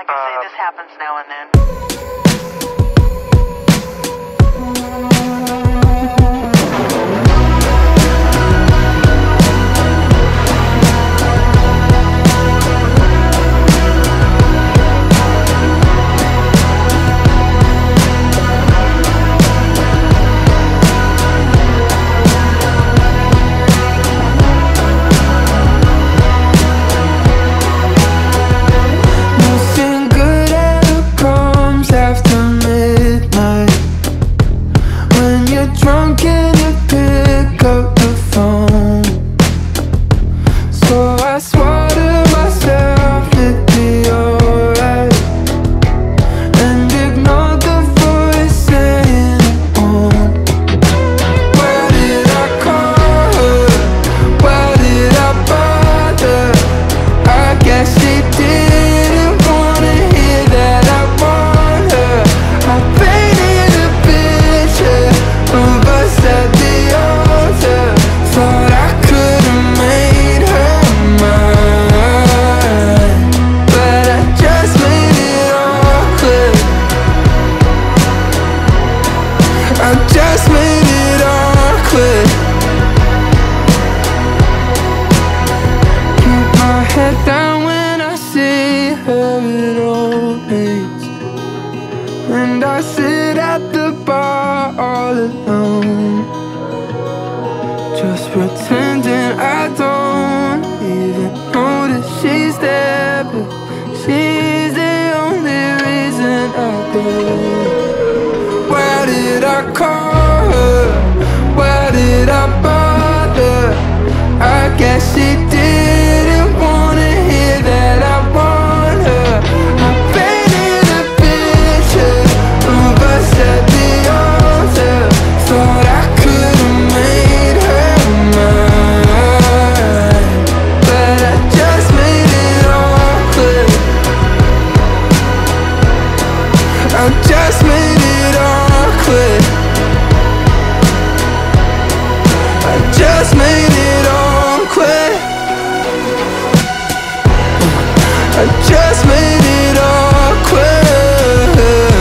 Like I say, this happens now and then. Drunk and you pick up the phone, so I swore to myself it'd be alright, and ignored the voice saying it won't. Why did I call her? Why did I bother? I guess she didn't wanna hear that I want her. I painted a picture of us at the altar, thought I could've made her mine, but I just made it awkward. I just made it awkward. Keep my head down when I see her at old age, and I sit at the bar all alone, just pretending I don't even notice she's there, but she's the only reason I go. Why did I call her? Why did I bother? I guess she didn't wanna hear that I want her. I painted a picture of us at the altar, thought I could've made her mine, but I just made it awkward. I just made it awkward. I just made it awkward. I just made it awkward.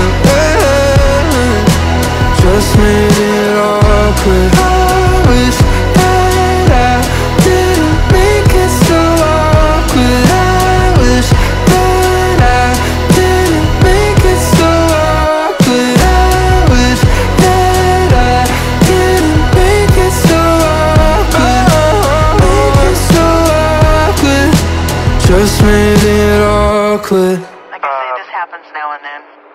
Just made it awkward. I wish that I didn't make it so awkward. I wish that I didn't make it so awkward. I wish that I didn't make it so awkward. Make it so awkward. Just made it awkward. Like I say, this happens now and then.